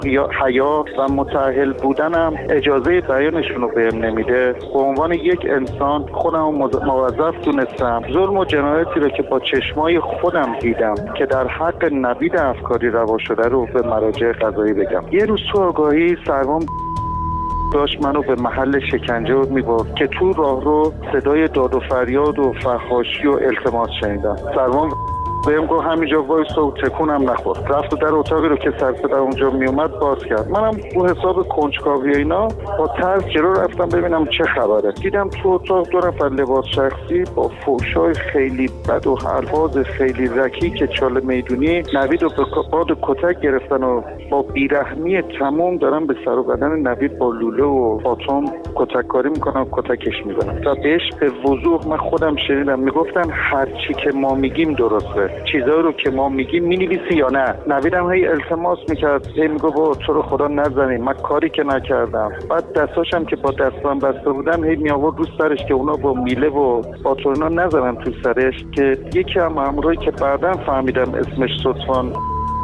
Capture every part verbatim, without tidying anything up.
یا حیا و متأهل بودنم اجازه بیانشون رو بهم نمیده. به عنوان یک انسان خودم موظف دونستم ظلم و جنایتی رو که با چشمای خودم دیدم که در حق نوید افکاری روا شده رو به مراجع قضایی بگم. یه روز تو آگاهی سروان داشت منو به محل شکنجه میبرد که تو راه رو صدای داد و فریاد و فحاشی و التماس شنیدم. سروان بهم گفت همینجا وایسا و تکونم نخور. رفت و در اتاقی رو که سر صدا اونجا میومد باز کرد. منم رو حساب کنجکاوی اینا با ترس جلو رفتم ببینم چه خبره. دیدم تو اتاق دو نفر لباس شخصی با فحشای خیلی بد و الفاظ خیلی رکی که چاله میدونی نوید رو به باد کتک گرفتن و با بیرحمی تمام دارن به سر و بدن نوید با لوله و باتوم کتک کاری میکنن و کتکش میزنن. و بهش به وضوح من خودم شنیدم میگفتن هر چی که ما میگیم درسته، چیزایی رو که ما میگیم مینویسی یا نه. نویدم هی التماس میکرد، هی میگه با تو رو خدا نزنی، من کاری که نکردم. بعد دستاشم که با دستان بسته بودن هی می آورد رو سرش که اونا با میله و با تورنا نزنن تو سرش. که یکی از مامورایی که بعداً فهمیدم اسمش صدفان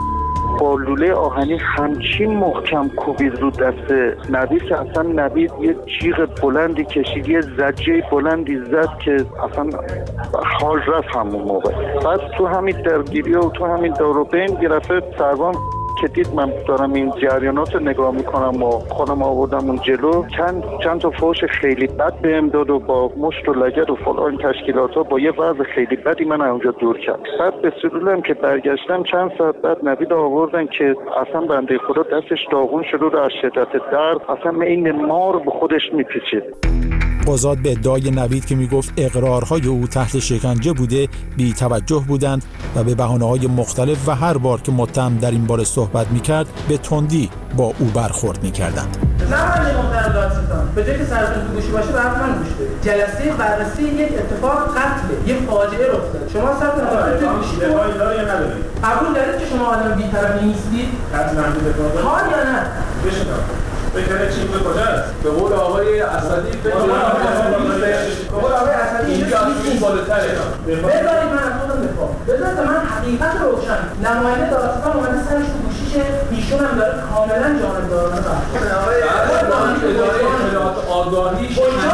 با لوله آهنی همچین محکم کوبید رو دست نوید که اصلا نوید یه جیغ بلندی کشید، یه زجه بلندی زد که اصلا حال رفت همون موقع. بعد تو همین درگیری و تو همین دار و بین گرفت سروان که دید من دارم این جریانات رو نگاه میکنم و خودم آوردم اون جلو، چند چند تا فحش خیلی بد بهم داد و با مشت و لگد و فلان تشکیلات ها با یه وضع خیلی بدی من اونجا دور کرد. بعد به سلولم که برگشتم چند ساعت بعد نوید آوردن که اصلا بنده خدا دستش داغون شده و از شدت درد اصلا این مار به خودش میپیچید. قضات به ادعای نوید که میگفت اقرارهای او تحت شکنجه بوده بی توجه بودند و به بهانه‌های مختلف و هر بار که متهم در این باره صحبت میکرد به تندی با او برخورد میکردند. زمانی مقرر دادستان به جای که سرتون تو گوشی باشه برای من گوش بدید. جلسه بررسی یک اتفاق قتل، یک فاجعه رخ داد. شما سرتون تو گوشی دفاعی داره یا نداره؟ قبول دارید که شما آدم بی‌طرفی نیستید؟ قطعاً دفاع داره. ها یا نه؟ بشنو. بکنه چی به کجاست؟ به قول آقای اسدی فکر کنم به قول آقای اسدی اینجا این بالاتره. بذارید من خودم دفاع. بذارید من حقیقت روشن. نماینده دادستان اومده سرش تو گوشیشه، ایشون هم داره کاملا جانبدارانه بحث. آقای اداره اطلاعات آگاهی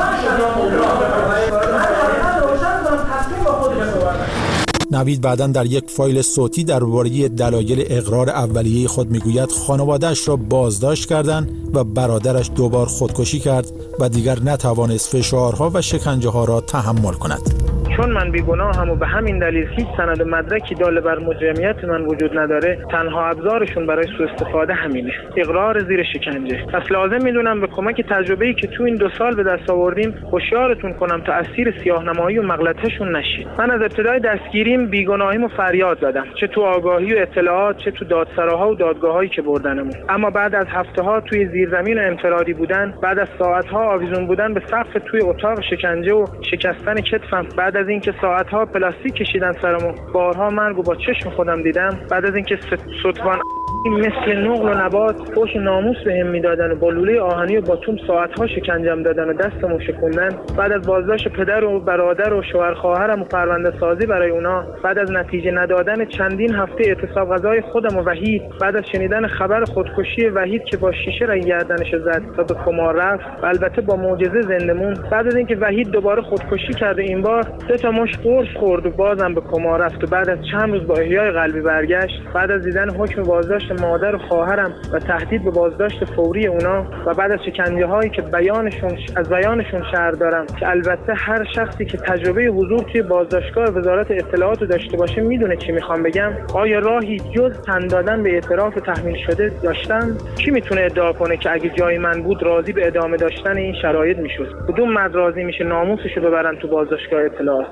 نوید بعداً در یک فایل صوتی درباره دلایل اقرار اولیه خود میگوید خانواده‌اش را بازداشت کردند و برادرش دوبار خودکشی کرد و دیگر نتوانست فشارها و شکنجه‌ها را تحمل کند. چون من بیگناهم و به همین دلیل هیچ سند و مدرکی دال بر مجرمیت من وجود نداره، تنها ابزارشون برای سوء استفاده همینه، اقرار زیر شکنجه. پس لازم میدونم به کمک تجربه‌ای که تو این دو سال به دست آوردیم هوشیارتون کنم تا اسیر سیاه‌نمایی و مغلطه‌شون نشید. من از ابتدای دستگیریم بیگناهیمو فریاد زدم، چه تو آگاهی و اطلاعات، چه تو دادسراها و دادگاه‌هایی که بردنمون. اما بعد از هفته‌ها توی زیرزمین انفرادی بودن، بعد از ساعت‌ها آویزون بودن به سقف توی اتاق شکنجه و شکستن کتفم، بعد از اینکه ساعت‌ها پلاستیک کشیدن سرمو، بارها مرگ و با چشم خودم دیدم، بعد از اینکه صدفان مثل نقل و نبات فحش ناموس بهم میدادن و با لوله آهنی و باتوم ساعت‌ها شکنجم دادن و دستمو شکوندن، بعد از بازداشت پدر و برادر و شوهر خواهرم و پرونده سازی برای اونا، بعد از نتیجه ندادن چندین هفته اعتصاب غذای خودم و وحید، بعد از شنیدن خبر خودکشی وحید که با شیشه رای گردنش زد تا به کما رفت و البته با معجزه زنده موند، بعد از اینکه وحید دوباره خودکشی کرد و این بار سه تا مش قرص خورد و بازم به کما رفت و بعد از چند روز با احیای قلبی برگشت، بعد از دیدن حکم بازداشت مادر و خواهرم و تهدید به بازداشت فوری اونا و بعد از شکنجه هایی که بیانشون از بیانشون شرح دارم که البته هر شخصی که تجربه حضور توی بازداشتگاه وزارت اطلاعات رو داشته باشه میدونه چی میخوام بگم. آیا راهی جز تن دادن به اعتراف تحمیل شده داشتن؟ کی میتونه ادعا کنه که اگه جای من بود راضی به ادامه داشتن این شرایط میشد؟ کدوم مرد راضی میشه ناموسشو ببرن تو بازداشتگاه اطلاعات؟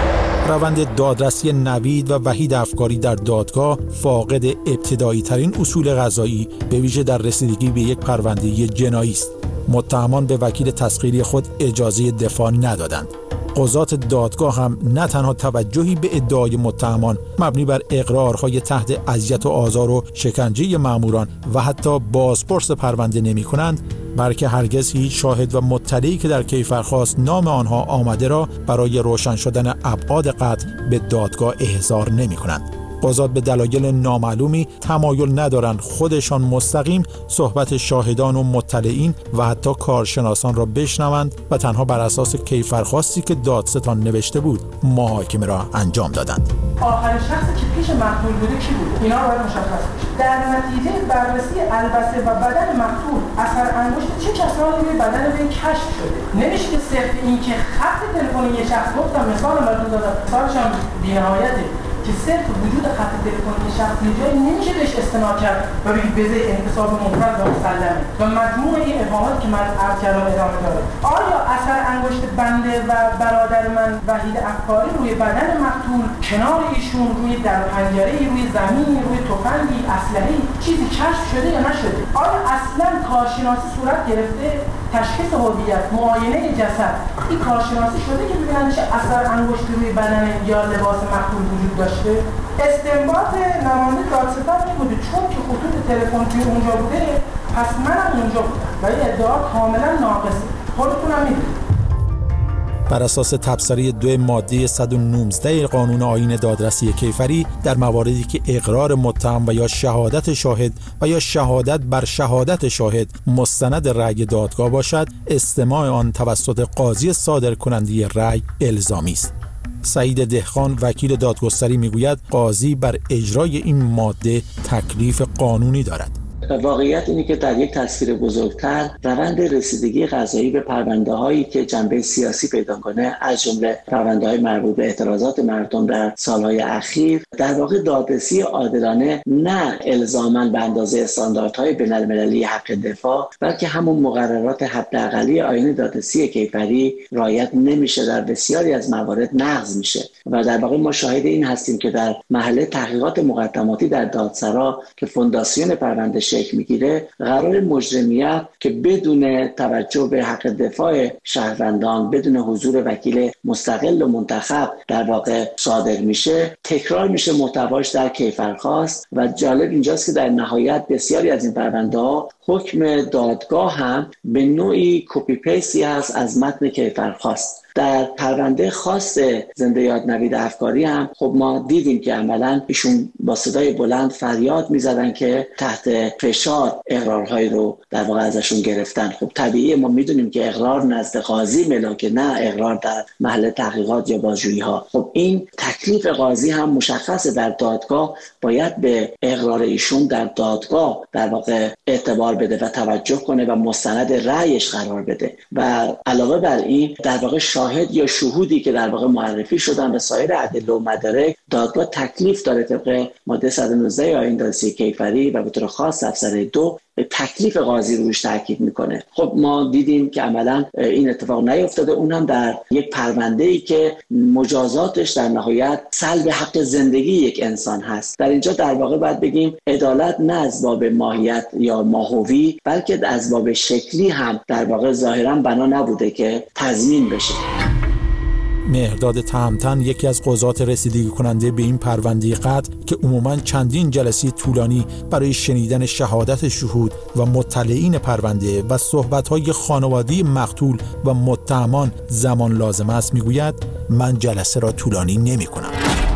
روند دادرسی نوید و وحید افکاری در دادگاه فاقد ابتدایی ترین اصول قضایی به ویژه در رسیدگی به یک پرونده جنایی است. متهمان به وکیل تسخیری خود اجازه دفاع ندادند. قضات دادگاه هم نه تنها توجهی به ادعای متهمان مبنی بر اقرارهای تحت اذیت و آزار و شکنجه ماموران و حتی بازپرس پرونده نمی کنند، بلکه هرگز هیچ شاهد و مطلعی که در کیفرخواست نام آنها آمده را برای روشن شدن ابعاد قتل به دادگاه احضار نمی کنند. قضات به دلایل نامعلومی تمایل ندارند خودشان مستقیم صحبت شاهدان و مطلعین و حتی کارشناسان را بشنوند و تنها بر اساس کیفرخواستی که دادستان نوشته بود محاکمه را انجام دادند. آخرین شخصی که پیش مقتول بوده کی بود؟ اینا باید مشخص بشه. در نتیجه بررسی البسه و بدن مقتول اثر انگشت چه کسانی روی بدن وی کشف شده. نمیشه که صرف این که خط تلفنی یه شخص، گفتم مثال براتون دادم، مثالش هم بی‌نهایته، که صرف وجود خط تلفنی شخص یه جایی نمیشه بهش استناد کرد و بگید بذار انتصاب منفرد و مسلمه و مجموع این ابهامات که من عرض کردم ادامه داره. آیا اثر انگشت بنده و برادر من وحید افکاری روی بدن مقتول، کنار ایشون، روی در پنجره، روی زمین، روی تفنگی، اسلحه‌ای چیزی کشف شده یا نشده؟ آیا اصلا کارشناسی صورت گرفته؟ تشخیص هویت، معاینه جسد، این کارشناسی شده که ببینن چه اثر انگشتی روی بدن یا لباس مقتول وجود داشته؟ استنباط نماینده دادستان این بوده چون که خطوط تلفنی اونجا بوده پس منم اونجا بودم و این ادعا کاملا ناقصه. خودتونم میدونید. بر اساس تبصره دو ماده صد و نوزده قانون آیین دادرسی کیفری در مواردی که اقرار متهم و یا شهادت شاهد و یا شهادت بر شهادت شاهد مستند رأی دادگاه باشد، استماع آن توسط قاضی صادر کننده رأی الزامی است. سعید دهقان وکیل دادگستری میگوید قاضی بر اجرای این ماده تکلیف قانونی دارد. واقعیت اینه که در یک تصویر بزرگتر روند رسیدگی قضایی به پرونده هایی که جنبه سیاسی پیدا کنه، از جمله پرونده های مربوط به اعتراضات مردم در سالهای اخیر، در واقع دادرسی عادلانه نه الزاماً به اندازه استانداردهای بین‌المللی حق دفاع، بلکه همون مقررات حداقلی آیین دادرسی کیفری رعایت نمیشه، در بسیاری از موارد نقض میشه و در واقع ما شاهد این هستیم که در محله تحقیقات مقدماتی در دادسرا که فونداسیون پرونده شکل میگیره، قرار مجرمیت که بدون توجه به حق دفاع شهروندان، بدون حضور وکیل مستقل و منتخب در واقع صادر میشه، تکرار میشه محتواش در کیفرخواست. و جالب اینجاست که در نهایت بسیاری از این پرونده ها حکم دادگاه هم به نوعی کپی پیستی هست از متن کیفرخواست. در پرونده خاص زنده یاد نوید افکاری هم خب ما دیدیم که عملاً ایشون با صدای بلند فریاد میزدن که تحت فشار اقرارهای رو در واقع ازشون گرفتن. خب طبیعیه، ما میدونیم که اقرار نزد قاضی ملاکه، نه اقرار در محل تحقیقات یا بازجویی ها. خب این تکلیف قاضی هم مشخصه، در دادگاه باید به اقرار ایشون در دادگاه در واقع اعتبار بده و توجه کنه و مستند رأیش قرار بده. و علاوه بر این در واقع شاهد یا شهودی که در واقع معرفی شدن به سایر ادله و مدارک، دادگاه تکلیف داره طبق ماده صد و نوزده آیین دادرسی کیفری و به طور خاص تبصره دو تکلیف قاضی روش تاکید میکنه. خب ما دیدیم که عملا این اتفاق نیفتاده، اونم در یک پرونده‌ای که مجازاتش در نهایت سلب حق زندگی یک انسان هست. در اینجا در واقع باید بگیم عدالت نه از باب ماهیت یا ماهوی، بلکه از باب شکلی هم در واقع ظاهرا بنا نبوده که تضمین بشه. مهرداد تهمتن یکی از قضات رسیدگی کننده به این پرونده قتل که عموماً چندین جلسه طولانی برای شنیدن شهادت شهود و مطلعین پرونده و صحبت‌های خانواده مقتول و متهمان زمان لازم است میگوید من جلسه را طولانی نمی‌کنم.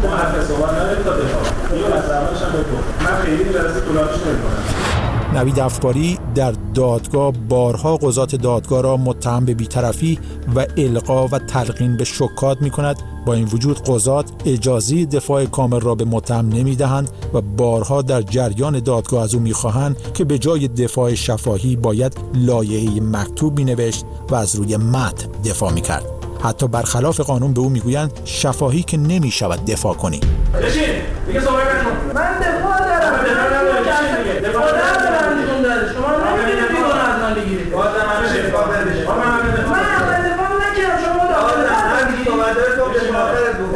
نوید افکاری در دادگاه بارها قضات دادگاه را متهم به بی‌طرفی و القا و تلقین به شکات می‌کند. با این وجود قضات اجازه دفاع کامل را به متهم نمی‌دهند و بارها در جریان دادگاه از او می‌خواهند که به جای دفاع شفاهی باید لایحه مکتوب می‌نوشت و از روی متن دفاع می‌کرد. حتی برخلاف قانون به او میگویند شفاهی که نمی‌شود دفاع کنی. بشین دیگه صحبت نکن. من دفاع دارم. دفاع دارم. شما نمی‌تونید بیرون از من بگیرید. بازم همه دفاع بشه. من من دفاع نکردم، شما دفاع کردید. صحبت دارید که شما آخرت بود.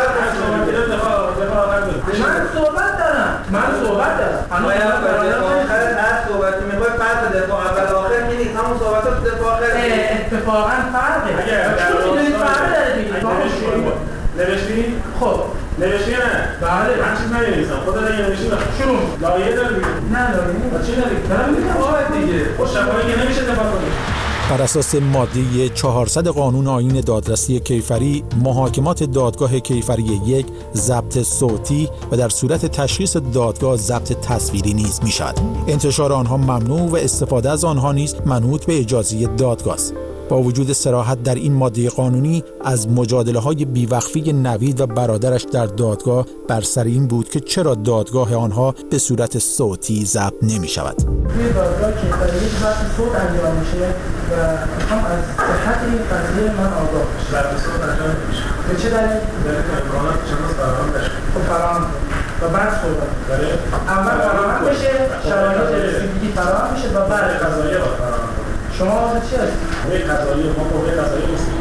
من صحبت دارم. من صحبت دارم. اما آخرت هر صحبتی می‌خوای فرق دفاع اول آخر نیست. همون صحبتات دفاع آخر اتفاقاً فرقه. چون می‌دونید فرق داره دیگه. نوشتی؟ خب نوشتی نه؟ بله. من چیز نمی‌نویسم. خدا دیگه نوشتی نه. شروع. لایحه داری؟ نه لایحه. چی داری؟ دارم میگم آقا دیگه. خب شفاهی که نمیشه دفاع کنی. بر اساس ماده چهارصد قانون آیین دادرسی کیفری، محاکمات دادگاه کیفری یک ضبط صوتی و در صورت تشخیص دادگاه ضبط تصویری نیز می‌شود. انتشار آنها ممنوع و استفاده از آنها نیز منوط به اجازه دادگاه است. با وجود صراحت در این ماده قانونی، از مجادله‌های بیوقفی نوید و برادرش در دادگاه بر سر این بود که چرا دادگاه آنها به صورت صوتی ضبط نمی‌شود. توی دادگاه کیفری یک ضبط صوت انجام میشه و هم از صحت این قضیه من آگاه بشم. ضبط صوت انجام میشه. به چه دلیل؟ دلیل امکانات شما فراهم بشه. خب فراهم و بعد صحبت. بله. اول فراهم بشه، شرایط رسیدگی فراهم میشه و بعد قضاییه فراهم. شما چی هستید؟ قضایی ما قوه قضایی هستیم.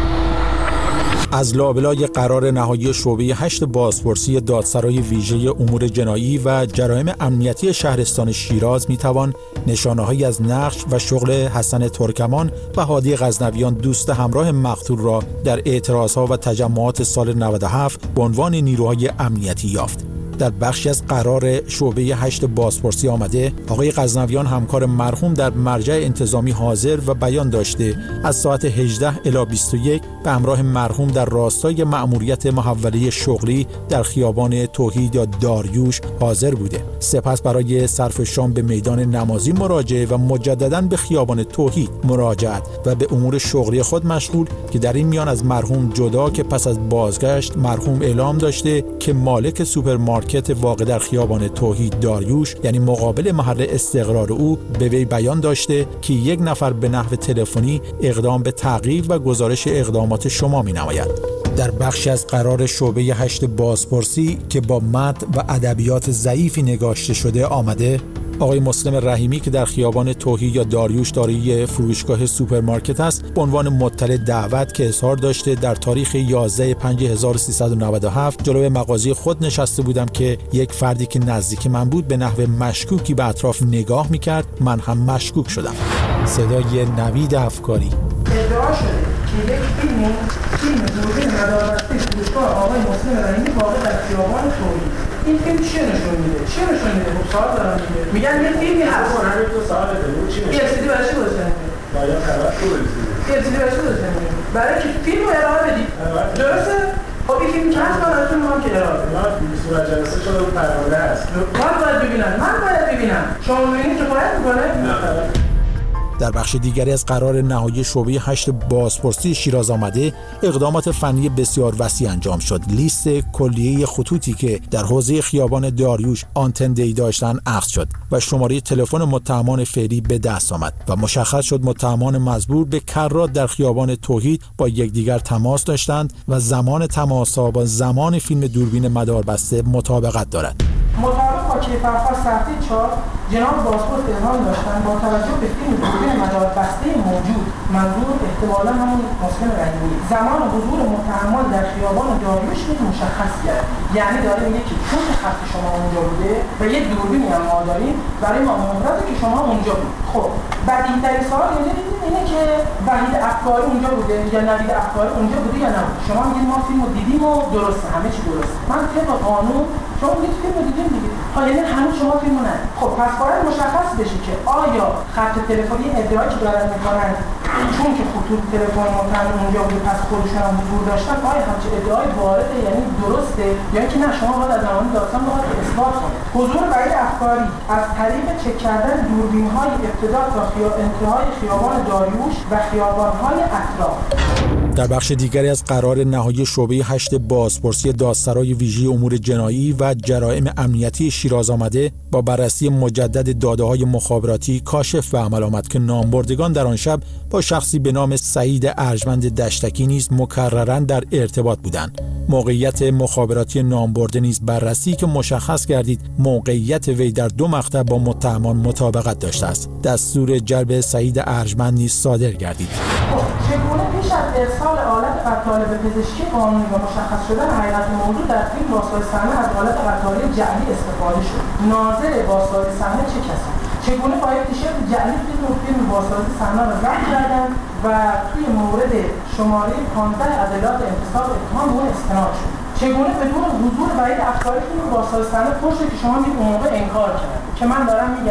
از لابلای قرار نهایی شعبه هشت بازپرسی دادسرای ویژه امور جنایی و جرایم امنیتی شهرستان شیراز میتوان نشانه‌هایی از نقش و شغل حسن ترکمان و هادی غزنویان دوست همراه مقتول را در اعتراضها و تجمعات سال نود و هفت به عنوان نیروهای امنیتی یافت. در بخشی از قرار شعبه هشت بازپرسی آمده آقای غزنویان همکار مرحوم در مرجع انتظامی حاضر و بیان داشته از ساعت هجده الی بیست و یک به همراه مرحوم در راستای مأموریت محوله شغلی در خیابان توحید یا داریوش حاضر بوده. سپس برای صرف شام به میدان نمازی مراجعه و مجدداً به خیابان توحید مراجعت و به امور شغلی خود مشغول که در این میان از مرحوم جدا که پس از بازگشت مرحوم اعلام داشته که مالک سوپرمارکت واقع در خیابان توحید داریوش یعنی مقابل محل استقرار او به وی بیان داشته که یک نفر به نحو تلفنی اقدام به تعقیب و گزارش اقدامات شما می نماید. در بخشی از قرار شعبه هشت بازپرسی که با متن و ادبیات ضعیفی نگاشته شده آمده آقای مسلم رحیمی که در خیابان توحید یا داریوش دارای فروشگاه سوپرمارکت است به عنوان مطلع دعوت که اظهار داشته در تاریخ یازده پنج هزار و سیصد و نود و هفت جلوی مغازه خود نشسته بودم که یک فردی که نزدیک من بود به نحو مشکوکی به اطراف نگاه میکرد. من هم مشکوک شدم. صدای نوید افکاری. ادعا شده که یک فیلم فیلم دوربین مداربسته فروشگاه آقای مسلم رحیمی واقع در خیابان توحید. این فیلم چی نشون میده؟ چی نشون میده؟ خب سوال دارم دیگه. میگن یه فیلمی هست. اون همین تو سوال بده. اون چی میشه؟ ال سی دی برای چی گذاشته میشه؟ باید خبر تو برسید. ال سی دی برای چی گذاشته میشه؟ برای که فیلم رو ارائه بدی. درسته؟ خب این فیلم چند تا براتون ما که ارائه بدید. ما به صورت جلسه شده اون پرونده است. من باید ببینم. من باید ببینم. شما میبینید که باید میکنه؟ نه. در بخش دیگری از قرار نهایی شعبه هشت بازپرسی شیراز آمده اقدامات فنی بسیار وسیع انجام شد. لیست کلیه خطوطی که در حوزه خیابان داریوش آنتن دی داشتن اخذ شد و شماره تلفن متهمان فعلی به دست آمد و مشخص شد متهمان مزبور به کرات در خیابان توحید با یکدیگر تماس داشتند و زمان تماس‌ها با زمان فیلم دوربین مداربسته مطابقت دارد. مطابق با کیفرخواست صفحه چهار جناب بازپرس اعلام داشتند با توجه به فیلم دوربین مداربسته موجود منظور احتمالاً همون مسلم رحیمی زمان حضور متهمان در خیابان داریوش نیز مشخص کرد. یعنی داره میگه که چون خط شما اونجا بوده و یک دوربینی هم ما داریم برای ما مهرته که شما اونجا بود. خب بدیهی‌ترین سوال اینه اینه که وحید افکاری اونجا بوده یا نوید افکاری اونجا بوده یا نه؟ شما میگید ما فیلمو دیدیم و درسته همه چی درسته. من طبق قانون شما میگید فیلمو دیدیم دیگه. ها یعنی هنوز شما فیلمو نه. خب پس باید مشخص بشه که آیا خط تلفنی ادعایی که دارن میکنن چون که خطوط تلفن متهم اونجا بوده پس خودشون هم حضور داشتن آیا همچین ادعای وارده یعنی درسته یا اینکه نه شما باید از زمان داستان باید اثبات کنید. حضور وحید افکاری از طریق چک کردن دوربین‌های ابتدا تا خیا... انتهای خیابان داریوش و خیابان‌های اطراف. در بخش دیگری از قرار نهایی شعبه هشت بازپرسی دادسرای ویژه امور جنایی و جرایم امنیتی شیراز آمده با بررسی مجدد داده‌های مخابراتی کاشف به عمل آمد که نامبردگان در آن شب با شخصی به نام سعید ارجمند دشتکی نیز مکرراً در ارتباط بودند. موقعیت مخابراتی نامبرده نیز بررسی که مشخص گردید موقعیت وی در دو مقطع با متهمان مطابقت داشته است. دستور جلب سعید ارجمند نیز صادر گردید. چگونه پیش از ارسال آلت قطعه به پزشکی قانونی و مشخص شدن حقیقت موضوع در فیلم بازسازی صحنه از آلت قطعه جعلی استفاده شد؟ ناظر بازسازی صحنه چه کسی؟ چگونه با یک تیشرت جعلی فیلم و فیلم بازسازی صحنه را ضبط کردند و توی مورد شماره پانزده عدالت انتصاب اتهام اون استناد شد؟ چگونه بدون حضور وحید افکاری فیلم بازسازی صحنه پشت که شما میگید اون موقع انکار کرد که من دارم میگم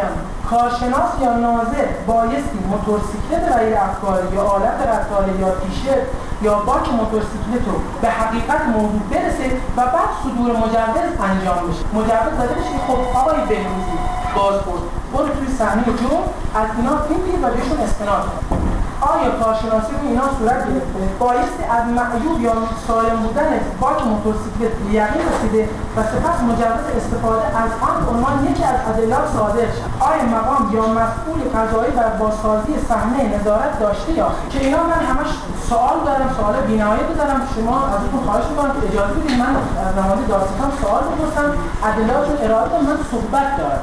کارشناس یا ناظر بایستی موتورسیکلت وحید افکاری یا آلت رفتاری یا تیشرت یا باک موتورسیکلت رو به حقیقت موضوع برسه و بعد صدور مجوز انجام بشه. مجوز داده بشه که خب آقای بهروزی بازپرس برو توی صحنه جرم از اینا فیلم بگیر و بهشون استناد کن. آیا کارشناسی رو اینا صورت گرفته؟ بایستی از معیوب یا سالم بودن باک موتورسیکلت یقین رسیده و سپس مجوز استفاده از آن عنوان یکی از ادلات صادر شد. آیا مقام یا مسئول قضایی بر بازسازی صحنه نظارت داشته یا که اینا من همش سوال دارم، سوال بی‌نهایت دارم. شما ازتون خواهش می‌کنم که اجازه بدید من از نماینده دادستان سوال بپرسم، ادلات رو ارائه کنم، من صحبت دارم.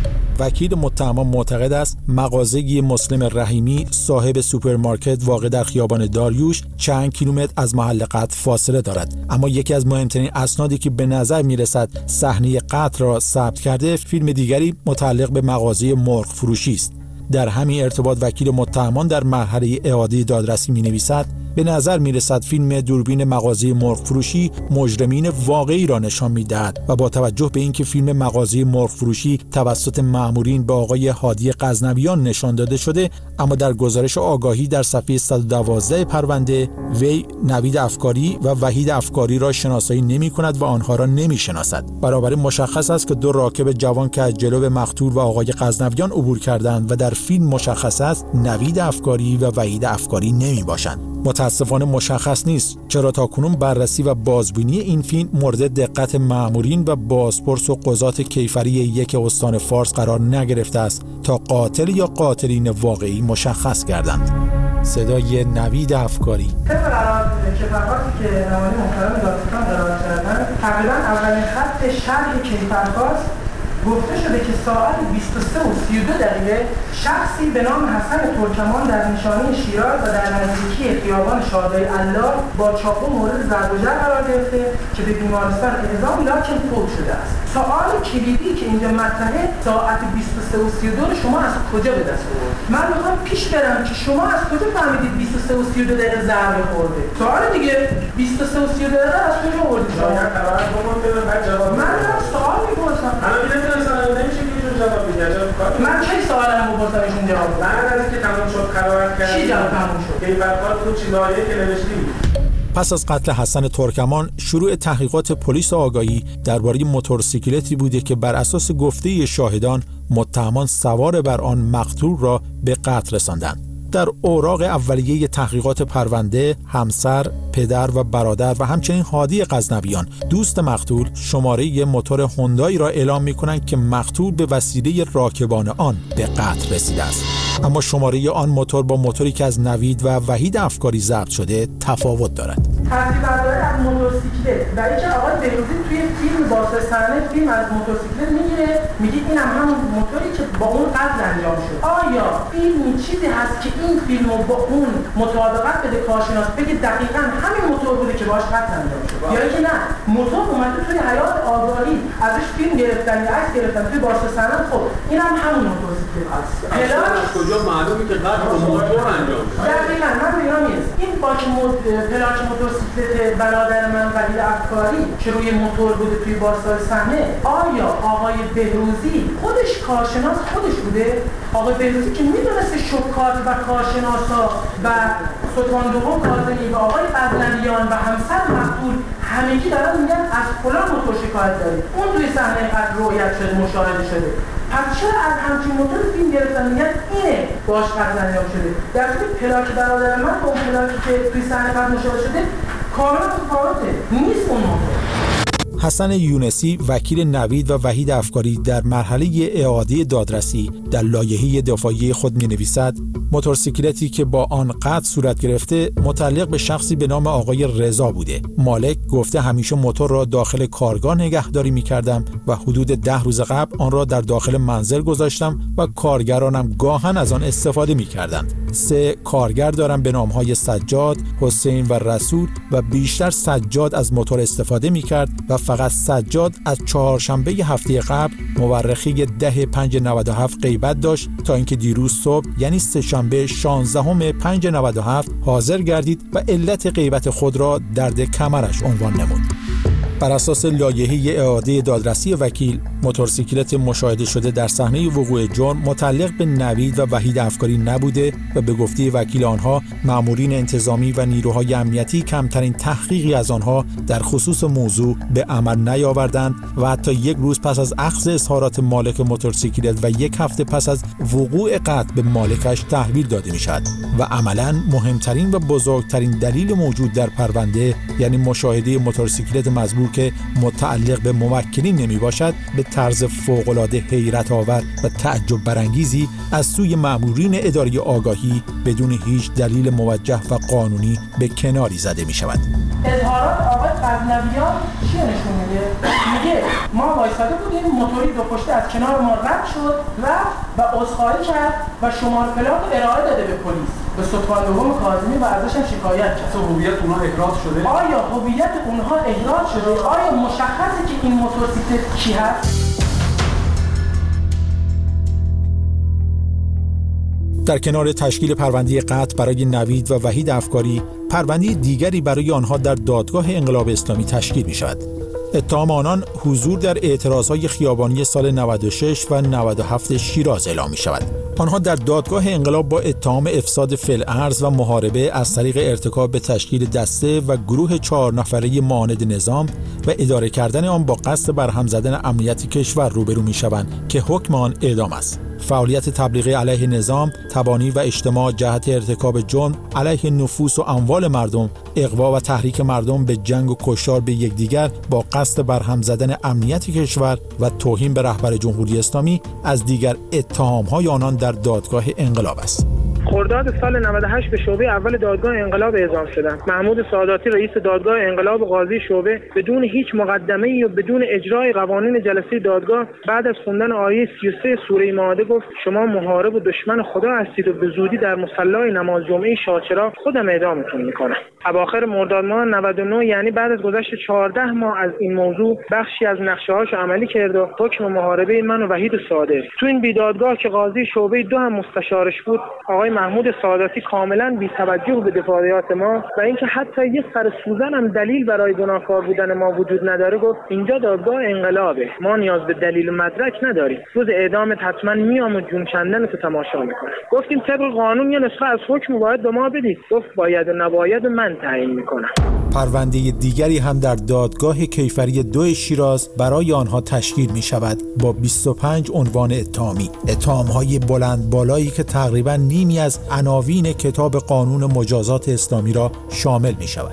وکیل متهمان معتقد است مغازه مسلم رحیمی صاحب سوپرمارکت واقع در خیابان داریوش چند کیلومتر از محل قتل فاصله دارد، اما یکی از مهمترین اسنادی که به نظر میرسد صحنه قتل را ثبت کرده فیلم دیگری متعلق به مغازه مرغ فروشی است. در همین ارتباط وکیل متهمان در مرحله اعاده دادرسی می‌نویسد به نظر میرسد فیلم دوربین مغازه مرغ فروشی مجرمین واقعی را نشان میدهد و با توجه به اینکه فیلم مغازه مرغ فروشی توسط مأمورین به آقای هادی غزنویان نشان داده شده، اما در گزارش آگاهی در صفحه صد و دوازده پرونده وی نوید افکاری و وحید افکاری را شناسایی نمی‌کند و آنها را نمی‌شناسد. بنابراین مشخص است که دو راکب جوان که از جلو مقتول و آقای غزنویان عبور کردند و در فیلم مشخص است نوید افکاری و وحید افکاری نمی‌باشند. متاسفانه مشخص نیست چرا تاکنون بررسی و بازبینی این فیلم مورد دقت مأمورین و بازپرس و قضات کیفری یک استان فارس قرار نگرفته است تا قاتل یا قاتلین واقعی مشخص گردند. صدای نوید افکاری. طبق قرار کیفرخواستی که نماینده محترم دادستان قرار کردن، تقریبا اولین خط شرح کیفرخواست گفته شده که ساعت بیست و سه و سی و دو دقیقه شخصی به نام حسن ترکمان در نشانی شیراز و در نزدیکی خیابان شادی الله با چاقو مورد ضرب و جرح قرار گرفته که به بیمارستان اعزام لاکن فوت شده است. سوال کلیدی که اینجا مطرحه ساعت بیست و سه و سی و دو شما از کجا به دست آوردید؟ من میخوام پیش برم که شما از کجا فهمیدید بیست و سه و سی و دو دقیقه ضربه خورده؟ سوال دیگه بیست و سه و سی و دو دقیقه از کجا آوردید؟ من دارم سوال میپرسم. من چه سوالم بپرسم ایشون جواب بدن؟ بعد از که تموم شد قرار کردن چی جواب تموم شد؟ کیفرخواست تو چی لایحه‌ای که نوشتی؟ پس از قتل حسن ترکمان شروع تحقیقات پلیس آگاهی درباره موتورسیکلتی بوده که بر اساس گفته شاهدان متهمان سوار بر آن مقتول را به قتل رساندند. در اوراق اولیه تحقیقات پرونده همسر، پدر و برادر و همچنین هادی غزنویان دوست مقتول شماره موتور هوندای را اعلام می‌کنند که مقتول به وسیله راکبان آن به قتل رسیده است. اما شماره آن موتور با موتوری که از نوید و وحید افکاری ضبط شده تفاوت دارد. تصویر برداری از موتورسیکلت و اینکه آقای بهروزی توی فیلم واسه صحنه فیلم از موتورسیکلت میگیره میگه این هم همون موتوری که با اون قتل انجام شد. آیا فیلمی چیزی هست که این فیلمو با اون مطابقت بده کارشناس بگه دقیقاً همین موتور بوده که باهاش قتل انجام شد؟ یا اینکه نه موتور اومده توی حیات آگاهی ازش فیلم گرفتن یا عکس گرفتن توی واسه صحنه، خب این هم همون موتورسیکلت هست. از کجا معلومه که قتل با موتور انجام شد؟ دقیقاً من به اینا میرسم. این باک پلاک موتورسیکلت برادر من وحید افکاری که روی موتور بوده توی بازسازی صحنه، آیا آقای بهروزی خودش کارشناس خودش بوده؟ آقای بهروزی که میدونسته شکار و کارشناسا و ستون دوم کاظمی و آقای غزنویان و همسر مقتول همگی دارن میگن از فلان موتور شکایت دارید، اون توی صحنه قتل رؤیت شده، مشاهده شده، پس چرا از همچین موتور فیلم گرفتن میگن اینه باش قتل انجام شده؟ در صورتی پلاک برادر من با اون پلاکی که توی صحنه قتل مشاهده شده کاملا متفاوته، نیست اون موتور. حسن یونسی وکیل نوید و وحید افکاری در مرحله اعاده دادرسی در لایحه دفاعی خود می‌نویسد موتورسیکلتی که با آن قتل صورت گرفته متعلق به شخصی به نام آقای رضا بوده. مالک گفته همیشه موتور را داخل کارگاه نگهداری می‌کردم و حدود ده روز قبل آن را در داخل منزل گذاشتم و کارگرانم گاهن از آن استفاده می‌کردند. سه کارگر دارم به نام‌های سجاد، حسین و رسول و بیشتر سجاد از موتور استفاده می‌کرد و فقط سجاد از چهارشنبه هفته قبل مورخی ده پنج نود و هفت غیبت داشت تا اینکه دیروز صبح یعنی سه‌شنبه شانزدهم پنج نود و هفت حاضر گردید و علت غیبت خود را درد کمرش عنوان نمود. بر اساس لایحه اعاده دادرسی وکیل، موتورسیکلت مشاهده شده در صحنه وقوع جرم متعلق به نوید و وحید افکاری نبوده و به گفته وکیل آنها مامورین انتظامی و نیروهای امنیتی کمترین تحقیقی از آنها در خصوص موضوع به عمل نیاوردند و حتی یک روز پس از اخذ اظهارات مالک موتورسیکلت و یک هفته پس از وقوع قتل به مالکش تحویل داده می شود و عملاً مهمترین و بزرگترین دلیل موجود در پرونده، یعنی مشاهده موتورسیکلت مزبور که متعلق به موکلین نمی باشد، به طرز فوق‌العاده حیرت آور و تعجب برانگیزی از سوی مامورین اداری آگاهی بدون هیچ دلیل موجه و قانونی به کناری زده می شود. اظهارات آقای غزنویان چی نشون میده؟ میگه ما وایساده بودیم، موتوری دو پشته از کنار ما رد شد و و عذرخواهی کرد و شمار پلاک ارائه داده به پلیس، به ستاد دوم کاظمی و ازش هم شکایت کرد. هویت اونها احراز شده؟ آیا هویت اونها احراز شده؟ آیا مشخصه که این موتورسیکلت کی هست؟ در کنار تشکیل پرونده قتل برای نوید و وحید افکاری، پرونده دیگری برای آنها در دادگاه انقلاب اسلامی تشکیل می شود. اتهام آنان حضور در اعتراضهای خیابانی سال نود و شش و نود و هفت شیراز اعلام می شود. آنها در دادگاه انقلاب با اتهام افساد فی‌الارض و محاربه از طریق ارتکاب به تشکیل دسته و گروه چهار نفره معاند نظام و اداره کردن آن با قصد برهم زدن امنیت کشور روبرو می شوند که حکم آن اعدام است. فعالیت تبلیغی علیه نظام، تبانی و اجتماع جهت ارتکاب جرم علیه نفوس و اموال مردم، اغوا و تحریک مردم به جنگ و کشتار به یکدیگر با قصد برهم زدن امنیت کشور و توهین به رهبر جمهوری اسلامی از دیگر اتهام‌های آنان در دادگاه انقلاب است. خرداد سال نود و هشت به شعبه اول دادگاه انقلاب اعزام شدند. محمود ساداتی رئیس دادگاه انقلاب و قاضی شعبه بدون هیچ مقدمه‌ای و بدون اجرای قوانین جلسه دادگاه بعد از خوندن آیه سی و سه سوره مائده گفت شما محارب و دشمن خدا هستید و به زودی در مصلی نماز جمعه شاچرا خودم اعدامتون میکنم. اواخر مرداد ماه نود و نه، یعنی بعد از گذشت چهارده ماه از این موضوع، بخشی از نقشه‌هاش عملی کرد و حکم محاربه من و وحید صادر. تو این بیدادگاه که قاضی شعبه دو هم مستشارش بود، آقای محمود ساداتی کاملا بی‌توجه به دفاعیات ما و اینکه حتی یک سر سوزن هم دلیل برای گناهکار بودن ما وجود نداره گفت اینجا دادگاه انقلابه، ما نیاز به دلیل و مدرک نداریم، روز اعدامت حتما میام و جون کندن تو تماشا میکنم. گفتیم طبق قانون یه نسخه از حکم باید به ما بدید. گفت باید و نباید من تعیین میکنم. پرونده دیگری هم در دادگاه کیفری دو شیراز برای آنها تشکیل می شود با بیست و پنج عنوان اتهامی، اتهام‌های بلند بالایی که تقریباً نیمی از عناوین کتاب قانون مجازات اسلامی را شامل می شود.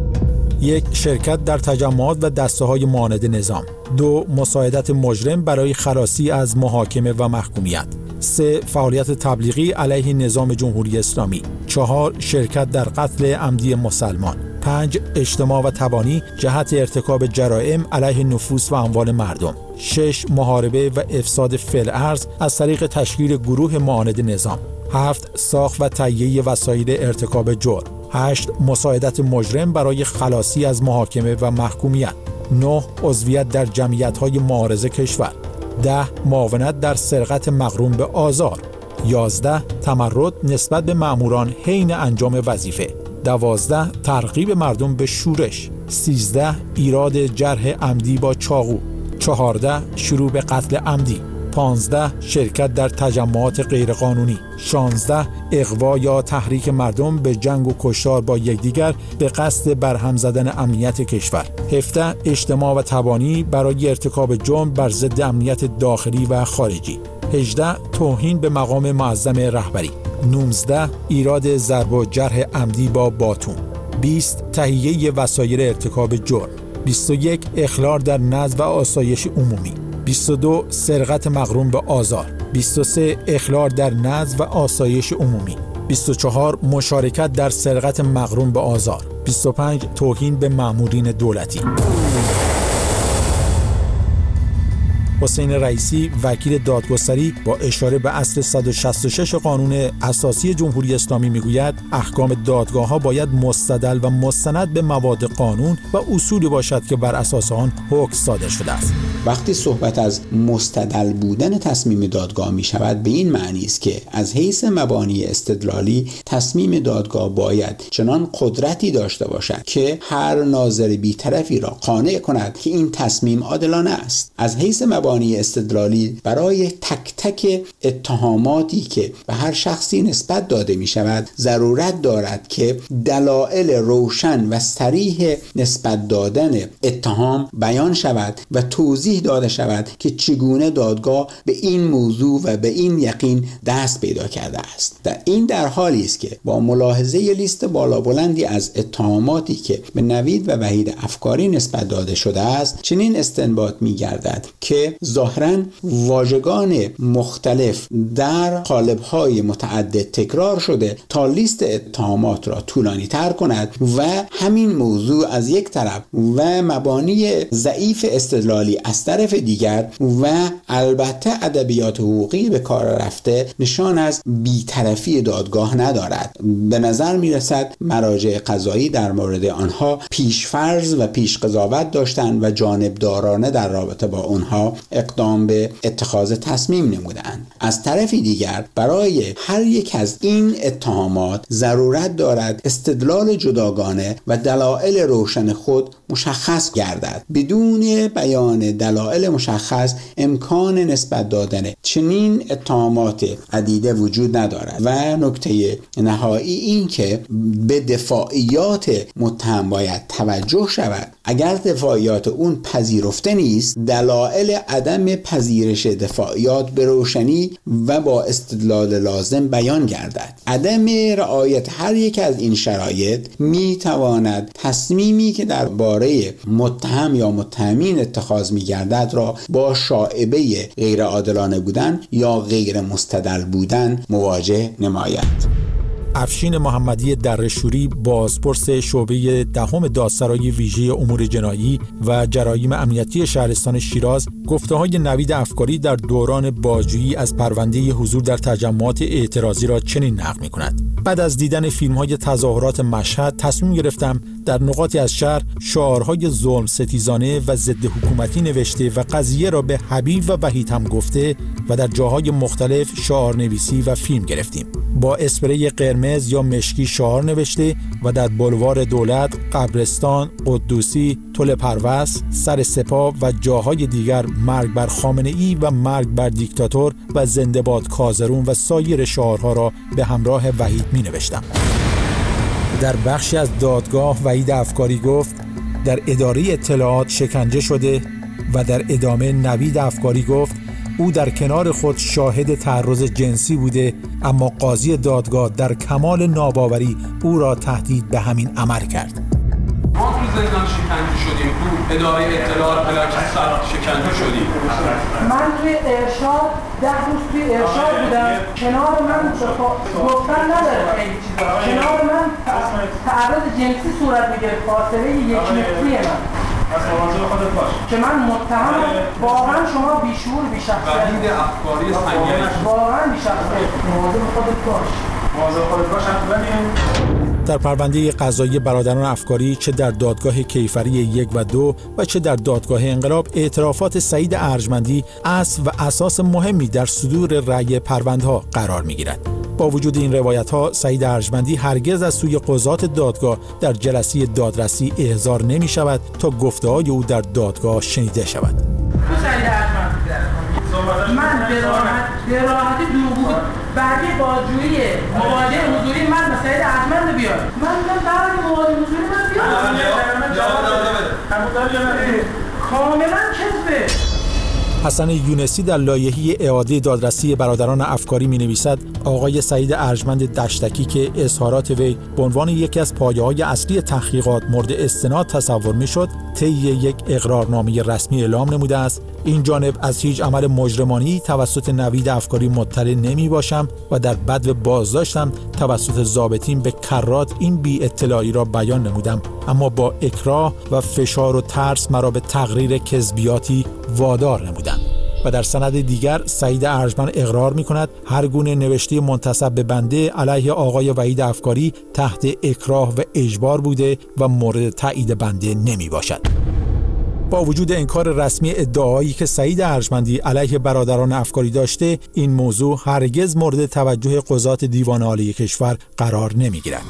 یک، شرکت در تجمعات و دسته‌های معاند نظام. دو، مساعدت مجرم برای خلاصی از محاکمه و محکومیت. سه، فعالیت تبلیغی علیه نظام جمهوری اسلامی. چهار، شرکت در قتل عمدی مسلمان. پنج، اجتماع و تبانی جهت ارتکاب جرائم علیه نفوس و اموال مردم. شش، محاربه و افساد فی‌الارض از طریق تشکیل گروه معاند نظام. هفت، ساخت و تهیه وسایل ارتکاب جرم. هشت، مساعدت مجرم برای خلاصی از محاکمه و محکومیت. نه، عضویت در جمعیت‌های معارضه کشور. ده، معاونت در سرقت مقرون به آزار. یازده، تمرد نسبت به مأموران حین انجام وظیفه. دوازده، ترغیب مردم به شورش. سیزده، ایراد جرح عمدی با چاقو. چهارده، شروع به قتل عمدی. پانزده، شرکت در تجمعات غیرقانونی. شانزده، اغوا یا تحریک مردم به جنگ و کشتار با یکدیگر به قصد برهم زدن امنیت کشور. هفده، اجتماع و تبانی برای ارتکاب جرم بر ضد امنیت داخلی و خارجی. هجده، توهین به مقام معظم رهبری. نوزده، ایراد ضرب و جرح عمدی با باتون. بیست، تهیه وسایل ارتکاب جرم. بیست و یک، اخلال در نظم و آسایش عمومی. بیست و دو، سرقت مقرون به آزار. بیست و سه، اخلال در نظم و آسایش عمومی. بیست و چهار، مشارکت در سرقت مقرون به آزار. بیست و پنج، توهین به مامورین دولتی. حسین رئیسی وکیل دادگستری با اشاره به اصل صد و شصت و شش قانون اساسی جمهوری اسلامی میگوید احکام دادگاه‌ها باید مستدل و مستند به مواد قانون و اصولی باشد که بر اساس آن حکم صادر شده است. وقتی صحبت از مستدل بودن تصمیم دادگاه می شود به این معنی است که از حیث مبانی استدلالی تصمیم دادگاه باید چنان قدرتی داشته باشد که هر ناظر بی‌طرفی را قانع کند که این تصمیم عادلانه است. از حیث مبانی استدلالی برای تک تک اتهاماتی که به هر شخصی نسبت داده می شود ضرورت دارد که دلایل روشن و صریح نسبت دادن اتهام بیان شود و توضیح داده شود که چگونه دادگاه به این موضوع و به این یقین دست پیدا کرده است. در این در حالی است که با ملاحظه لیست بالا بلندی از اتهاماتی که به نوید و وحید افکاری نسبت داده شده است چنین استنباط می گردد که ظاهراً واژگان مختلف در قالب‌های متعدد تکرار شده تا لیست اتهامات را طولانی تر کند و همین موضوع از یک طرف و مبانی ضعیف استدلالی از طرف دیگر و البته ادبیات حقوقی به کار رفته نشان از بی‌طرفی دادگاه ندارد. به نظر می رسد مراجع قضایی در مورد آنها پیشفرض و پیش قضاوت داشتند و جانبدارانه در رابطه با آنها اقدام به اتخاذ تصمیم نمودند. از طرف دیگر برای هر یک از این اتهامات ضرورت دارد استدلال جداگانه و دلایل روشن خود مشخص گردد. بدون بیان دلایل مشخص امکان نسبت دادن چنین اتهامات عدیده وجود ندارد و نکته نهایی این که به دفاعیات متهم باید توجه شود. اگر دفاعیات اون پذیرفته نیست دلایل عدم پذیرش دفاعیات به روشنی و با استدلال لازم بیان گردد. عدم رعایت هر یک از این شرایط می تواند تصمیمی که درباره متهم یا متهمین اتخاذ می گردد را با شائبه غیر عادلانه بودن یا غیر مستدل بودن مواجه نماید. افشین محمدی درشوری بازپرس شعبه دهم دادسرای ویژه امور جنایی و جرایم امنیتی شهرستان شیراز گفته‌های نوید افکاری در دوران بازجویی از پرونده حضور در تجمعات اعتراضی را چنین نقل می‌کند: بعد از دیدن فیلم‌های تظاهرات مشهد تصمیم گرفتم در نقاطی از شهر شعارهای ظلم ستیزانه و ضد حکومتی نوشته و قضیه را به حبیب و وحید هم گفته و در جاهای مختلف شعار نویسی و فیلم گرفتیم. با اسپری قرمز یا مشکی شعار نوشته و در بلوار دولت، قبرستان، قدوسی، تل پروس، سر سپاه و جاهای دیگر مرگ بر خامنه‌ای و مرگ بر دیکتاتور و زنده باد کازرون و سایر شعارها را به همراه وحید می نوشتم. در بخشی از دادگاه وحید افکاری گفت در اداره اطلاعات شکنجه شده و در ادامه نوید افکاری گفت او در کنار خود شاهد تعرض جنسی بوده، اما قاضی دادگاه در کمال ناباوری او را تهدید به همین عمل کرد. ما تو زندان شکنجه شدیم، تو اداره اطلاعات بلکه سخت شکنجه شدیم. من توی ارشاد ده روز توی ارشاد بودم، کنار من گفتن نداره خیلی چیزا، کنار من تعرض جنسی صورت میگیره، خاطره یک متری من از مواظب خودت باش که من متهم واقعا شما بیشعور بی‌شخصیت وحید افکاری سنگین واقعا بی‌شخصیت مواظب خودت باش مواظب خودت باش. در پرونده قضایی برادران افکاری چه در دادگاه کیفری یک و دو و چه در دادگاه انقلاب اعترافات سعید ارجمندی اصل و اساس مهمی در صدور رأی پرونده‌ها قرار می‌گیرد. با وجود این روایت‌ها سعید ارجمندی هرگز از سوی قضات دادگاه در جلسه دادرسی احضار نمی‌شود تا گفته‌های او در دادگاه شنیده شود. سعید ارجمندی من به راحتی دروغ بعدی بازجویی مواجهه حضوری من به سعید ارجمند بیار من من بعد مواجهه حضوری من بیار کاملا کذبه. حسن یونسی در لایحه اعاده دادرسی برادران افکاری می‌نویسد آقای سعید ارجمند دشتکی که اظهارات وی به عنوان یکی از پایه‌های اصلی تحقیقات مورد استناد تصور می‌شد طی یک اقرارنامه رسمی اعلام نموده است این جانب از هیچ عمل مجرمانه‌ای توسط نوید افکاری مطلع نمی‌باشم و در بدو بازداشتم توسط ضابطین به کرات این بی اطلاعی را بیان نمودم، اما با اکراه و فشار و ترس مرا به تقریر کذبیاتی وادار نمودند. و در سند دیگر سعید ارجمند اقرار می‌کند هر گونه نوشته منتسب به بنده علیه آقای وحید افکاری تحت اکراه و اجبار بوده و مورد تایید بنده نمی‌باشد. با وجود انکار رسمی ادعایی که سعید ارجمندی علیه برادران افکاری داشته، این موضوع هرگز مورد توجه قضات دیوان عالی کشور قرار نمی‌گیرد.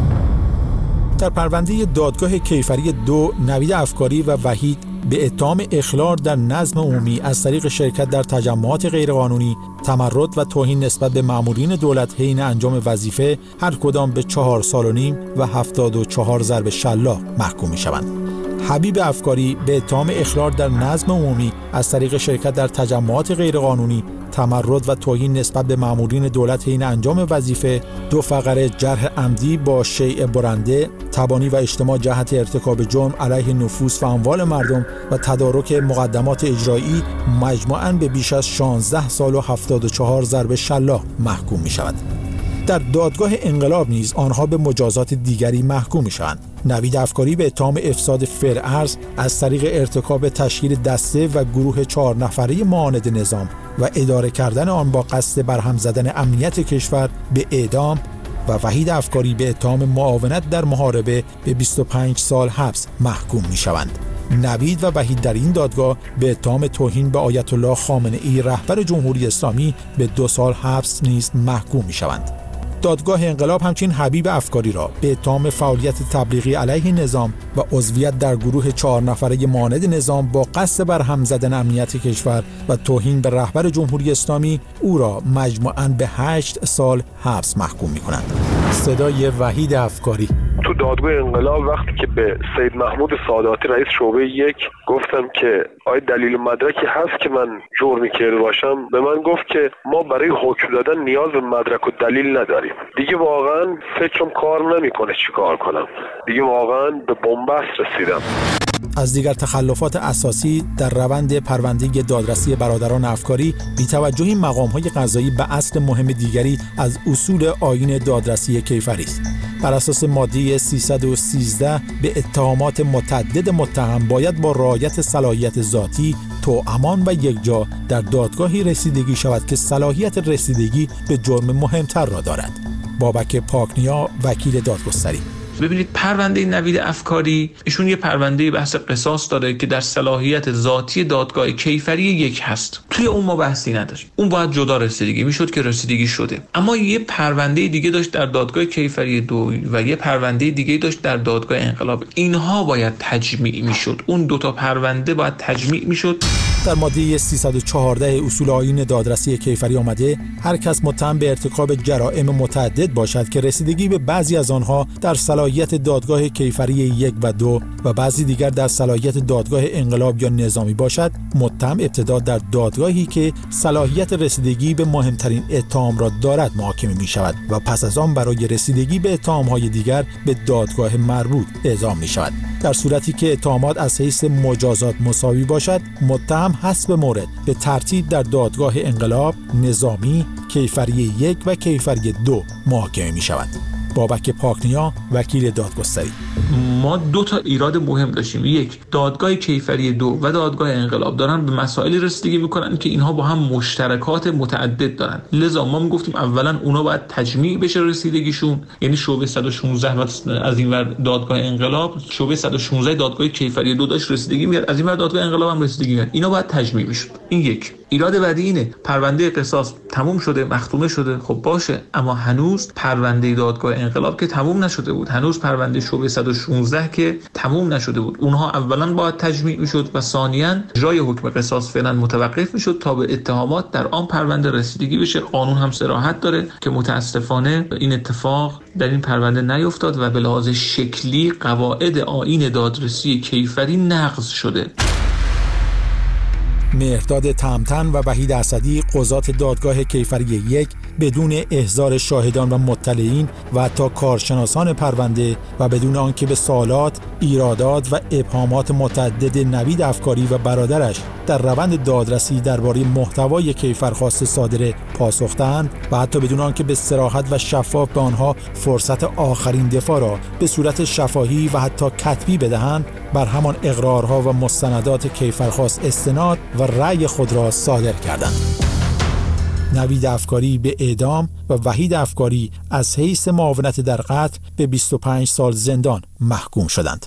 در پرونده دادگاه کیفری دو، نوید افکاری و وحید به اتهام اخلال در نظم عمومی از طریق شرکت در تجمعات غیرقانونی، تمرد و توهین نسبت به مامورین دولت حین انجام وظیفه هر کدام به چهار سال و نیم و هفتاد و چهار ضرب شلاق محکوم می‌شوند. حبیب افکاری به اتهام اخلال در نظم عمومی از طریق شرکت در تجمعات غیرقانونی، تمرد و توهین نسبت به مامورین دولت حین انجام وظیفه، دو فقره جرح عمدی با شیء برنده، تبانی و اجتماع جهت ارتکاب جرم علیه نفوس و اموال مردم و تدارک مقدمات اجرایی مجموعاً به بیش از شانزده سال و هفتاد و چهار ضرب شلاق محکوم می شود. در دادگاه انقلاب نیز آنها به مجازات دیگری محکوم می شوند. نوید افکاری به اتهام افساد فرعرض از طریق ارتکاب تشکیل دسته و گروه چهار نفره معاند نظام و اداره کردن آن با قصد برهم زدن امنیت کشور به اعدام و وحید افکاری به اتهام معاونت در محاربه به بیست و پنج سال حبس محکوم می شوند. نوید و وحید در این دادگاه به اتهام توهین به آیت الله خامنه ای رهبر جمهوری اسلامی به دو سال حبس نیز محکوم می شوند. دادگاه انقلاب همچنین حبیب افکاری را به اتهام فعالیت تبلیغی علیه نظام و عضویت در گروه چهار نفره مانند نظام با قصد برهم زدن امنیت کشور و توهین به رهبر جمهوری اسلامی او را مجموعاً به هشت سال حبس محکوم می‌کنند. صدای وحید افکاری. تو دادگاه انقلاب وقتی که به سید محمود ساداتی رئیس شعبه یک گفتم که آیا دلیل مدرکی هست که من جرمی کرده باشم، به من گفت که ما برای حکم دادن نیاز به مدرک و دلیل نداریم. دیگه واقعا فکرم کار نمیکنه چیکار کنم. دیگه واقعا به بنبست رسیدم. از دیگر تخلفات اساسی در روند پرونده دادرسی برادران افکاری، بی‌توجهی مقام‌های قضایی به اصل مهم دیگری از اصول آیین دادرسی کیفری است. بر اساس ماده سیصد و سیزده به اتهامات متعدد متهم باید با رعایت صلاحیت ذاتی، توامان و یکجا در دادگاهی رسیدگی شود که صلاحیت رسیدگی به جرم مهمتر را دارد. بابک پاکنیا، وکیل دادگستری. ببینید پرونده نوید افکاری، ایشون یه پرونده بحث قصاص داره که در صلاحیت ذاتی دادگاه کیفری یک هست. توی اون ما بحثی نداشت، اون باید جدا رسیدگی میشد که رسیدگی شده. اما یه پرونده دیگه داشت در دادگاه کیفری دو و یه پرونده دیگه داشت در دادگاه انقلاب. اینها باید تجمیع میشد، اون دوتا پرونده باید تجمیع میشد. در ماده سیصد و چهارده اصول آیین دادرسی کیفری آمده هر کس متهم به ارتکاب جرائم متعدد باشد که رسیدگی به بعضی از آنها در صلاحیت دادگاه کیفری یک و دو و بعضی دیگر در صلاحیت دادگاه انقلاب یا نظامی باشد، متهم ابتدا در دادگاهی که صلاحیت رسیدگی به مهمترین اتهام را دارد محاکمه می شود و پس از آن برای رسیدگی به اتهام‌های دیگر به دادگاه مربوط اعزام می شود. در صورتی که اتهامات از حیث مجازات مساوی باشد، متهم حسب مورد به ترتیب در دادگاه انقلاب، نظامی، کیفری یک و کیفری دو محاکمه می شود. بابک پاکنیا، وکیل دادگستری. ما دو تا ایراد مهم داشتیم. یک، دادگاه کیفری دو و دادگاه انقلاب دارن به مسائلی رسیدگی میکنن که اینها با هم مشترکات متعدد دارن. لذا ما میگفتیم اولا اونا باید تجمیع بشه رسیدگیشون، یعنی شعبه صد و شانزده از این ور دادگاه انقلاب، شعبه صد و شانزده دادگاه کیفری دو داشت رسیدگی میاد، از این ور دادگاه انقلاب هم رسیدگی میاد. اینا باید تجمیع بشه. این یک. ایراد بعدی اینه پرونده قصاص تموم شده، مختومه شده، خب باشه، اما هنوز پرونده دادگاه انقلاب که تموم نشده بود، هنوز پرونده شعبه صد و شانزده که تموم نشده بود. اونها اولا باید تجمیع میشد و ثانیاً جای حکم قصاص فعلا متوقف میشد تا به اتهامات در آن پرونده رسیدگی بشه. قانون هم صراحت داره که متاسفانه این اتفاق در این پرونده نیفتاد و به لحاظ شکلی قواعد آیین دادرسی کیفری نقض شده. مهرداد تهمتن و وحید اسدی، قضات دادگاه کیفری یک بدون احضار شاهدان و مطلعین و حتی کارشناسان پرونده و بدون آنکه به سوالات، ایرادات و ابهامات متعدد نوید افکاری و برادرش در روند دادرسی درباره محتوای کیفرخواست صادره پاسخ دهند و حتی بدون آنکه به صراحت و شفاف به آنها فرصت آخرین دفاع را به صورت شفاهی و حتی کتبی بدهند، بر همان اقرارها و مستندات کیفرخواست استناد و رأی خود را صادر کردند. نوید افکاری به اعدام و وحید افکاری از حیث معاونت در قتل به بیست و پنج سال زندان محکوم شدند.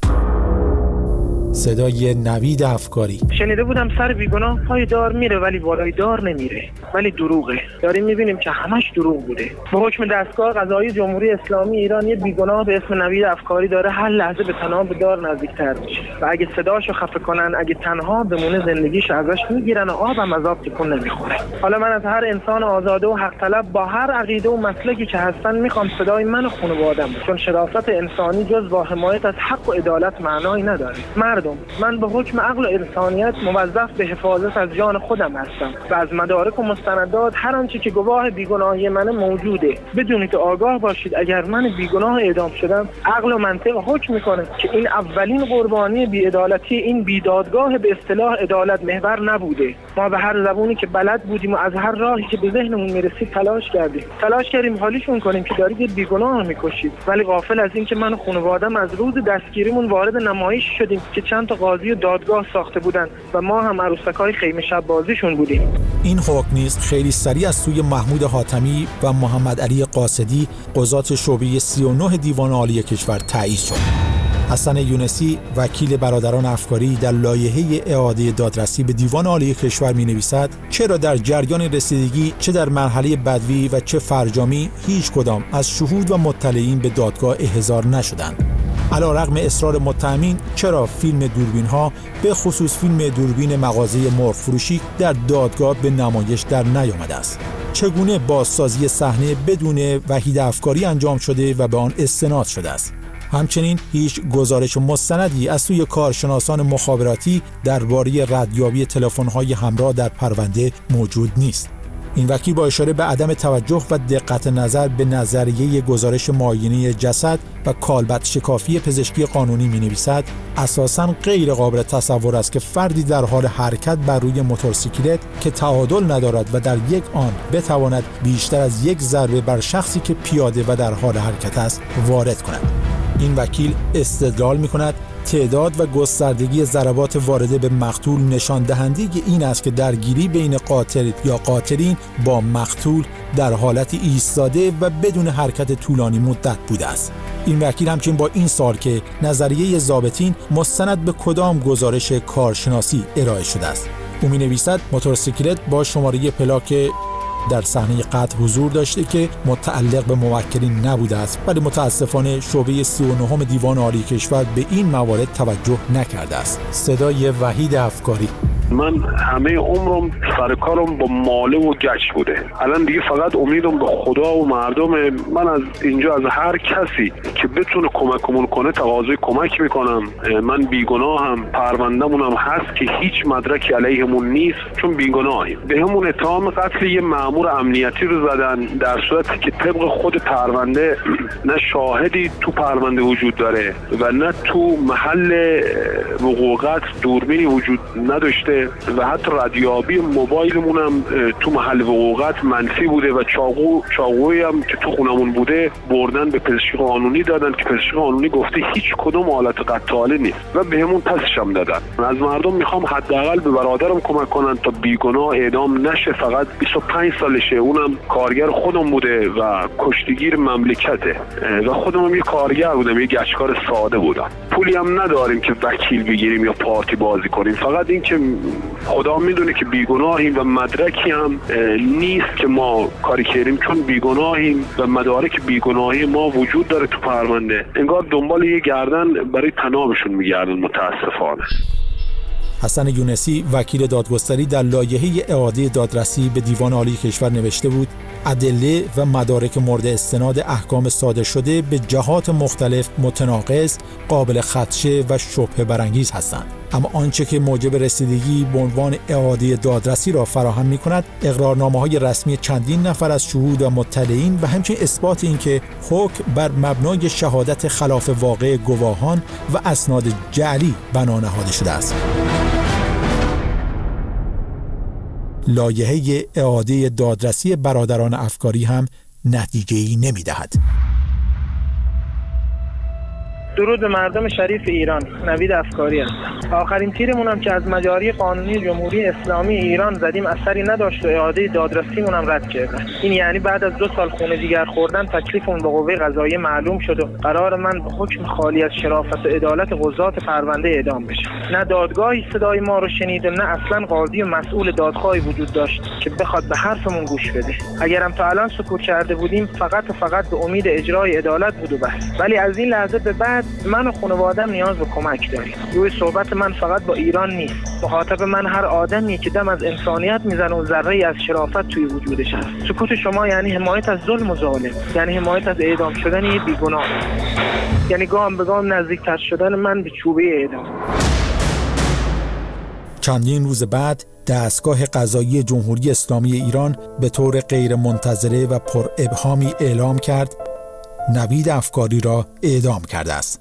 صدای نوید افکاری. شنیده بودم سر بیگناه پای دار میره ولی بالای دار نمیره، ولی دروغه. داریم میبینیم که همش دروغ بوده. به حکم دستگاه قضایی جمهوری اسلامی ایران یه بیگناه به اسم نوید افکاری داره هر لحظه به تناب دار نزدیکتر میشه و اگه صداشو خفه کنن، اگه تنها بمونه، زندگیش ازش میگیرن و آبم از آب تکون نمیخوره. حالا من از هر انسان آزاده و حق طلب با هر عقیده و مسلکی که هستن میخوام صدای من و خانواده‌ام، چون شرافت انسانی جز با حمایت از حق و عدالت معنایی نداره. مردم، من به حکم عقل و انسانیت موظف به حفاظت از جان خودم هستم و از مدارک و مستندات هر آنچه که گواه بیگناهی من موجوده. بدونید که آگاه باشید اگر من بیگناه اعدام شدم، عقل و منطق حکم میکنه که این اولین قربانی بی‌عدالتی این بیدادگاه به اصطلاح عدالت محور نبوده. ما به هر زبونی که بلد بودیم و از هر راهی که به ذهنمون میرسید تلاش کردیم. تلاش کردیم حالیشون کنیم که دارید بیگناه میکشید، ولی غافل از این که من و خانواده‌ام از روز دستگیریمون وارد نمایش شدیم که چند تا قاضی و دادگاه ساخته بودن و ما هم عروسکای خیمه شب بازیشون بودیم. این حکم نیز خیلی سریع از سوی محمود حاتمی و محمد علی قاصدی، قضات شعبه سی و نه دیوان عالی کشور تایید شد. حسن یونسی، وکیل برادران افکاری، در لایحه اعاده دادرسی به دیوان عالی کشور می‌نویسد چرا در جریان رسیدگی چه در مرحله بدوی و چه فرجامی هیچ کدام از شهود و مطلعین به دادگاه احضار نشدند. علی‌رغم اصرار متهمین، چرا فیلم دوربین‌ها به خصوص فیلم دوربین مغازه مرغ فروشی در دادگاه به نمایش در نیامده است؟ چگونه بازسازی صحنه بدون وحید افکاری انجام شده و به آن استناد شده است؟ همچنین هیچ گزارش مستندی از سوی کارشناسان مخابراتی درباره ردیابی تلفن‌های همراه در پرونده موجود نیست. این وکیل با اشاره به عدم توجه و دقت نظر به نظریه گزارش معاینه جسد و کالبد شکافی پزشکی قانونی می‌نویسد اساساً غیر قابل تصور است که فردی در حال حرکت بر روی موتورسیکلت که تعادل ندارد و در یک آن بتواند بیشتر از یک ضربه بر شخصی که پیاده و در حال حرکت است وارد کند. این وکیل استدلال می‌کند تعداد و گستردگی ضربات وارده به مقتول نشان دهنده این است که درگیری بین قاتل یا قاتلین با مقتول در حالت ایستاده و بدون حرکت طولانی مدت بوده است. این وکیل همچنین با این سوال که نظریه ضابطین مستند به کدام گزارش کارشناسی ارائه شده است. او می‌نویسد موتورسیکلت با شماره پلاک در صحنه قتل حضور داشته که متعلق به موکلین نبوده است، ولی متاسفانه شعبه سی و نه دیوان عالی کشور به این موارد توجه نکرده است. صدای وحید افکاری. من همه عمرم سر کارم با ماله و گچ بوده. الان دیگه فقط امیدم به خدا و مردم. من از اینجا از هر کسی که بتونه کمکمون کنه تقاضای کمک میکنم. من بیگناهم، پرونده‌مونم هست که هیچ مدرکی علیهمون نیست چون بیگناهیم. بهمون اتهام قتل یه مأمور امنیتی رو زدن در صورتی که طبق خود پرونده نه شاهدی تو پرونده وجود داره و نه تو محل وقوع قتل دوربینی وجود نداشته و حتی ردیابی موبایلمون هم تو محل وقوعات منفی بوده و چاقو چاقویی هم که تو خونمون بوده بردن به پزشکی قانونی دادن که پزشکی قانونی گفته هیچ کدوم آلت قتاله نیست و بهمون پسش هم دادن. از مردم میخوام حداقل به برادرم کمک کنن تا بیگناه اعدام نشه. فقط بیست و پنج سالشه، اونم کارگر خودم بوده و کشتیگیر مملکته و خودم هم یه کارگر بودم، یه گچکار ساده بودم. پولی هم نداریم که وکیل بگیریم یا پارتی بازی کنیم. فقط این که خدا میدونه که بیگناهیم و مدرکی هم نیست که ما کاری کردیم چون بیگناهیم و مدارک بیگناهی ما وجود داره تو پرونده. انگار دنبال یه گردن برای تنابشون میگردن متاسفانه. حسن یونسی وکیل دادگستری در لایحه اعاده دادرسی به دیوان عالی کشور نوشته بود ادله و مدارک مورد استناد احکام صادر شده به جهات مختلف متناقض، قابل خدشه و شبهه برانگیز هستند. اما آنچه که موجب رسیدگی به عنوان اعاده دادرسی را فراهم می‌کند اقرارنامه‌های رسمی چندین نفر از شهود و مطلعین و همچنین اثبات اینکه حکم بر مبنای شهادت خلاف واقع گواهان و اسناد جعلی بنا نهاده شده است. لایحه اعاده دادرسی برادران افکاری هم نتیجه‌ای نمی‌دهد. درود به مردم شریف ایران. نوید افکاری هستم. آخرین تیرمون هم که از مجاری قانونی جمهوری اسلامی ایران زدیم اثری نداشت و اعاده دادرسیمون هم رد کردن. این یعنی بعد از دو سال خون جگر خوردن تکلیفمون به قوه قضاییه معلوم شد و قرار من به حکم خالی از شرافت و عدالت قضات پرونده اعدام بشم. نه دادگاهی صدای ما رو شنید و نه اصلا قاضی و مسئول دادخواهی وجود داشت که بخواد به حرفمون گوش بده. اگرم تا الان سکوت کرده بودیم فقط و فقط به امید اجرای عدالت بود و بس. ولی از این لحظه به بعد من و خانواده‌ام نیاز به کمک داریم. روی صحبت من فقط با ایران نیست. مخاطب من هر آدمی که دم از انسانیت میزنه و ذره‌ای از شرافت توی وجودش هست. سکوت شما یعنی حمایت از ظلم و ظالم، یعنی حمایت از اعدام شدن یه بیگناه، یعنی گام به گام نزدیکتر شدن من به چوبه اعدام. چندین روز بعد دستگاه قضایی جمهوری اسلامی ایران به طور غیر منتظره و پر ابهامی اعلام کرد نوید افکاری را اعدام کرده است.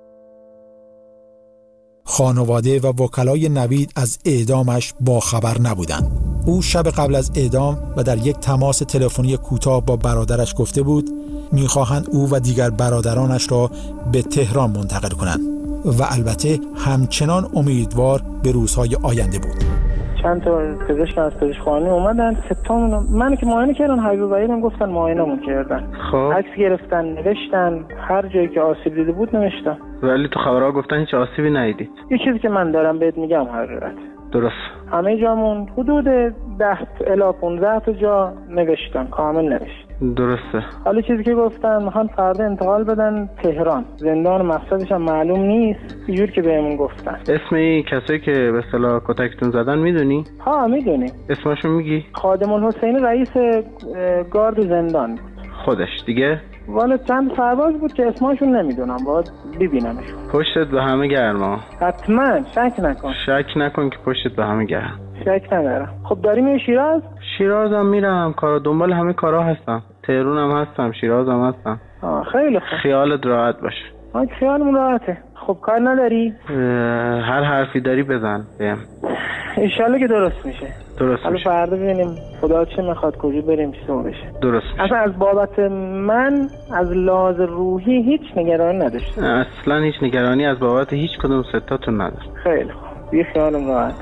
خانواده و وکلای نوید از اعدامش باخبر نبودند. او شب قبل از اعدام و در یک تماس تلفنی کوتاه با برادرش گفته بود می‌خواهند او و دیگر برادرانش را به تهران منتقل کنند و البته همچنان امیدوار به روزهای آینده بود. چند تا پزشک از پزشکخانه اومدن، ستامون من که معاینه کردن، حبیب وحیدم گفتن معاینه‌مون کردن. خب عکس گرفتن، نوشتن، هر جایی که آسیب دیده بود نوشتن. ولی تو خبرها گفتن هیچ آسیبی ندیدید. یه چیزی که من دارم بهت میگم حقیقت. درست. همه جامون حدود ده الی پانزده تا جا نوشتن، کامل نوشتن. درسته. حالا چیزی که گفتن میخوان فردا انتقال بدن تهران. زندان مقصدش هم معلوم نیست، اینجور که بهمون گفتن. اسم این کسایی که به اصطلاح کتکتون زدن میدونی؟ ها میدونی. اسمشون میگی؟ خادم الحسینی رئیس گارد زندان بود. خودش دیگه؟ والا چند سرباز بود که اسمشون نمیدونم، باید ببینمشون. پشتت به همه گرما. حتما، شک نکن. شک نکن که پشتت به همه گرم. شک ندارم. خب داری میری شیراز؟ شیرازم میرم، کارا دنبال همه کارا هستم. تهران هم هستم، شیراز هم هستم. آه خیلی خوب. خیالت راحت باشه. آه خیالم راحته. خب کار نداری؟ هر حرفی داری بزن بهم. انشالله که درست میشه. درست حالا میشه. فردا ببینیم خدا چه میخواد، کجا بریم، چه بشه. درست میشه. اصلا از بابت من از لحاظ روحی هیچ نگرانی نداشتم. اصلا هیچ نگرانی از بابت هیچ کدوم ستاتون نداشت. خیلی خوب. بی خیالم راحت.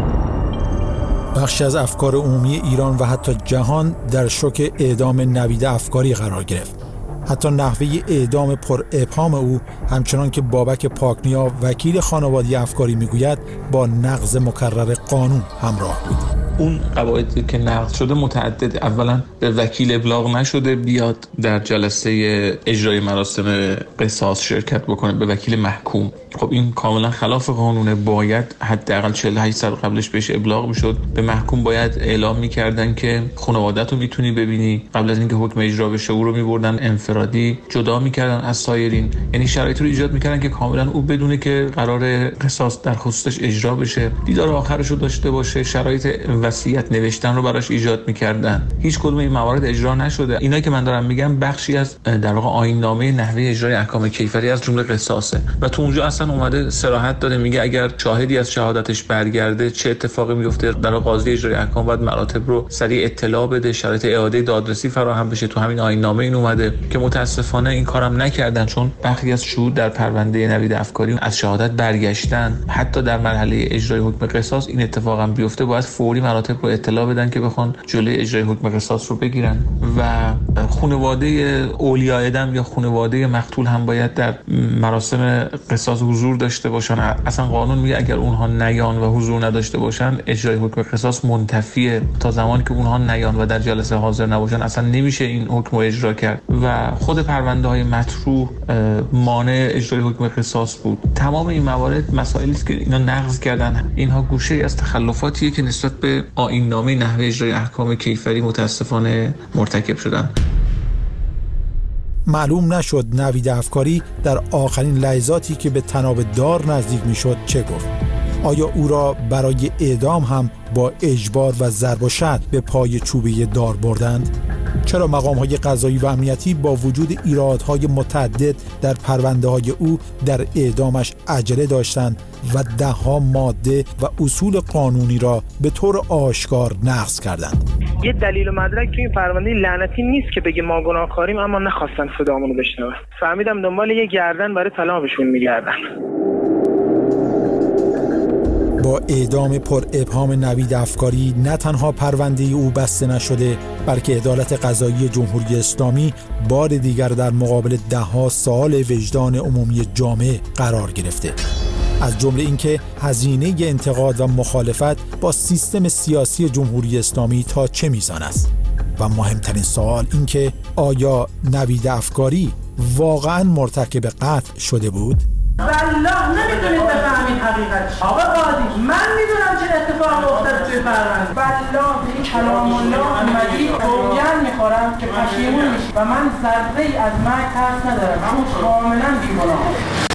بخشی از افکار عمومی ایران و حتی جهان در شوک اعدام نوید افکاری قرار گرفت. حتی نحوه اعدام پر ابهام او همچنان که بابک پاکنیا وکیل خانواده افکاری میگوید با نقض مکرر قانون همراه بود. اون قواعدی که نقض شده متعدد. اولا به وکیل ابلاغ نشده بیاد در جلسه اجرای مراسم قصاص شرکت بکنه، به وکیل محکوم. خب این کاملا خلاف قانونه. باید حداقل چهل و هشت ساعت قبلش بهش ابلاغ میشد. به محکوم باید اعلام میکردن که خانواده‌تو میتونی ببینی. قبل از اینکه حکم اجرا بشه او رو میبردن انفرادی جدا میکردن از سایرین. یعنی شرایطی رو ایجاد میکردن که کاملا او بدونه که قرار قصاص در خصوصش اجرا بشه، دیدار آخرش رو داشته باشه. شرایط وصیت نوشتن رو براش ایجاد میکردن. هیچ کدوم این موارد اجرا نشده. اینا که من دارم میگم بخشی از در واقع آیین‌نامه نحوه اجرای احکام کیفری از جمله قصاصه و تو اونجا اصلا اومده صراحت داده، میگه اگر شاهدی از شهادتش برگرده چه اتفاقی میفته. در قاضی اجرای احکام باید مراتب رو سریع اطلاع بده، شرایط اعاده دادرسی فراهم بشه. تو همین آیین‌نامه این اومده که متاسفانه این کارم نکردن، چون بخشی از شهود در پرونده نوید افکاری از شهادت برگشتن. حتی در مرحله اجرای حکم قصاص این اتفاق هم بیفته باید فوری مراتب رو اطلاع بدن که بخوان جلوی اجرای حکم قصاص رو بگیرن و خانواده اولیاء ادم یا خانواده مقتول هم باید در مراسم قصاص حضور داشته باشن. اصلا قانون میگه اگر اونها نیان و حضور نداشته باشن اجرای حکم قصاص منتفیه. تا زمانی که اونها نیان و در جلسه حاضر نباشن اصلا نمیشه این حکم رو اجرا کرد و خود پرونده های مطروح مانع اجرای حکم قصاص بود. تمام این موارد مسائلی است که اینا نقض کردن. اینها گوشه از تخلفاتیه که نسبت به آیین نامه نحوه اجرای احکام کیفری متاسفانه مرتکب شدن. معلوم نشد نوید افکاری در آخرین لحظاتی که به طناب دار نزدیک میشد چه گفت. آیا او را برای اعدام هم با اجبار و ضرب و شتم به پای چوبه دار بردند؟ چرا مقام‌های قضایی و امنیتی با وجود ایرادهای متعدد در پرونده‌های او در اعدامش عجله داشتند و ده‌ها ماده و اصول قانونی را به طور آشکار نقض کردند؟ یه دلیل و مدرک تو این پرونده لعنتی نیست که بگه ما گناهکاریم اما نخواستن صدامون رو بشنون. فهمیدم دنبال یه گردن برای طلاقشون میگردن. با اعدام پر ابهام نوید افکاری نه تنها پرونده او بسته نشده، بلکه عدالت قضایی جمهوری اسلامی بار دیگر در مقابل ده‌ها سوال وجدان عمومی جامعه قرار گرفته. از جمله اینکه هزینه انتقاد و مخالفت با سیستم سیاسی جمهوری اسلامی تا چه میزان است. و مهمترین سوال اینکه آیا نوید افکاری واقعاً مرتکب قتل شده بود؟ والله نمیتونید بفهمید حقیقتش. آقا قاضی من میدونم چه اتفاقی افتاد توی پرونده. والله این کلام الله اومدی گوگن میخورم که پشیمون میشی و من ذره ای از مرگ ترس ندارم. اما کاملا بیگناهم.